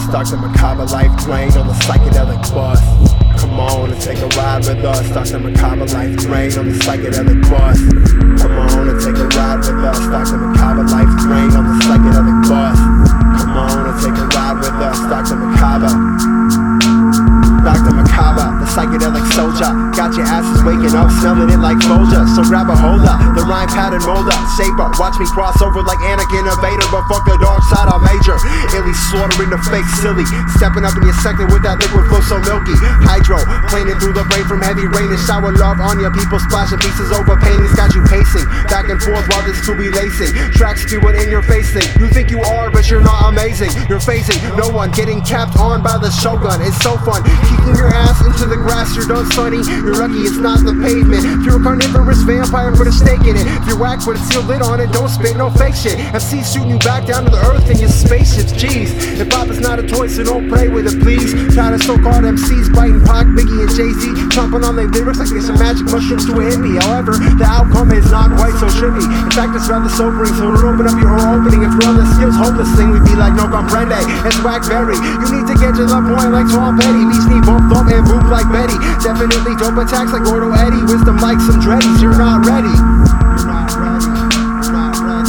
Dr. Macabre Life Drain on the psychedelic bus. Come on and take a ride with us. Dr. Macabre Life Drain on the psychedelic bus. Come on and take a ride with us. Dr. Macabre Life Drain on the psychedelic bus. Come on and take a ride with us. Dr. Macabre. Dr. Macabre, the psychedelic soldier. Got your asses waking up, smelling it like Folger. So grab a holder, the rhyme pattern molder. Shaper, watch me cross over like Anakin or Vader. But fuck the dark side, I'm major. Illy slaughtering the fake silly. Stepping up in your sector with that liquid flow so milky. Hydro, planing through the rain from heavy rain and shower love on your people. Splashing pieces over paintings, got you pacing back and forth while this to be lacing. Tracks spewing in your facing. You think you are, but you're not amazing. You're facing no one, getting capped on by the shogun. It's so fun. Kicking your ass into the grass, you're done, sonny. You're lucky it's not the pavement. Pure carnivorous vampire, put a stake in it. If you're whack, put a seal lid on it. Don't spit no fake shit. MC shooting you back down to the earth in your spaceships. Jeez, hip hop is not a toy, so don't play with it, please. Try to so-called MCs biting Pac, Biggie, and Jay-Z, chomping on their lyrics like they're some magic mushrooms to a hippie. However, the outcome is not quite so trippy. In fact, it's rather sobering. So don't open up your opening. If you're on the skills hopeless thing, we'd be like no comprende. It's Wackberry. You need to get to the point like Tom Petty. These need both thump and boop like Betty. Definitely dope attacks like Gordo Eddie. Wisdom like some dreadies. You're not ready. You're not ready. You're not ready.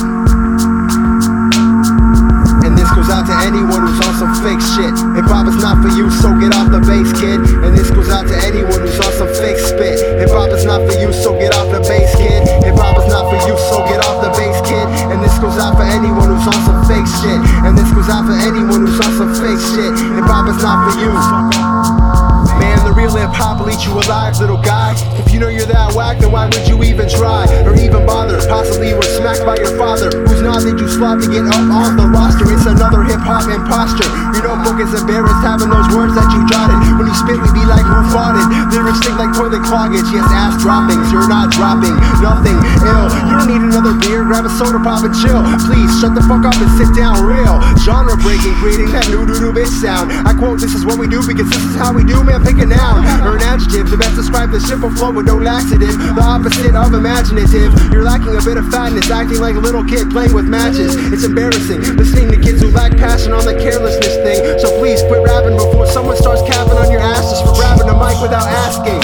And this goes out to anyone who's on some fake shit. Hip hop is not for you, so get off the bass, kid. And this goes out to anyone who's on some fake spit. Hip hop is not for you, so get off the bass, kid. Hip hop is not for you, so get off the bass, kid. And this goes out for anyone who's on some fake shit. And this goes out for anyone who's on some fake shit. Hip hop is not for you. Man, the real hip hop will eat you alive, little guy. If you know you're that whack, then why would you even try? Or even bother? Possibly you were smacked by your father, whose nod did you slot to get up on the roster? It's another hip hop imposture. Your notebook is embarrassed having those words that you jotted. When you spit, we be like, who fought it? Lyrics stink like toilet cloggage. Yes, ass droppings. You're not dropping nothing ill. You don't need another beer, grab a soda pop and chill. Please shut the fuck up and sit down real. Genre breaking, creating that new bitch sound. I quote, this is what we do because this is how we do, man. Pick a noun or an adjective to best describe the simple flow with no laxative. The opposite of imaginative. You're lacking a bit of fatness, acting like a little kid playing with matches. It's embarrassing listening to kids who lack passion on the carelessness thing. So please quit rapping before someone starts capping on your ass just for grabbing a mic without asking.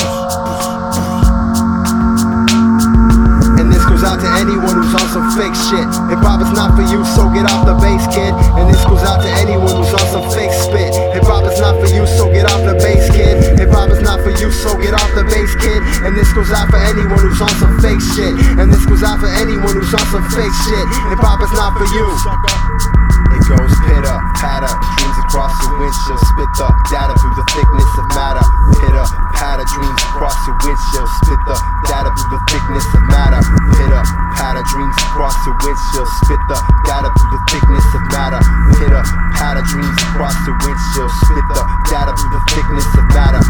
And this goes out to anyone who's on some fake shit. Hip hop is not for you, so get off the bass, kid. And this goes out to anyone who's on some fake spit. Hip hop is not for you, so get off the bass, kid. Hip hop is not for you, so get off the bass, kid. And this goes out for anyone who's on some fake shit. And this goes out for anyone who's on some fake shit. Hip hop is not for you. It goes pitter, patter, dreams across your windshield. Spit the data through the thickness of matter. Pitter, patter, dreams across your windshield. Spit the data through the thickness of matter. Pitter, patter, dreams across your windshield. Spit the data through the thickness of matter. Pitter, patter, dreams across your windshield. Spit the data through the thickness of matter.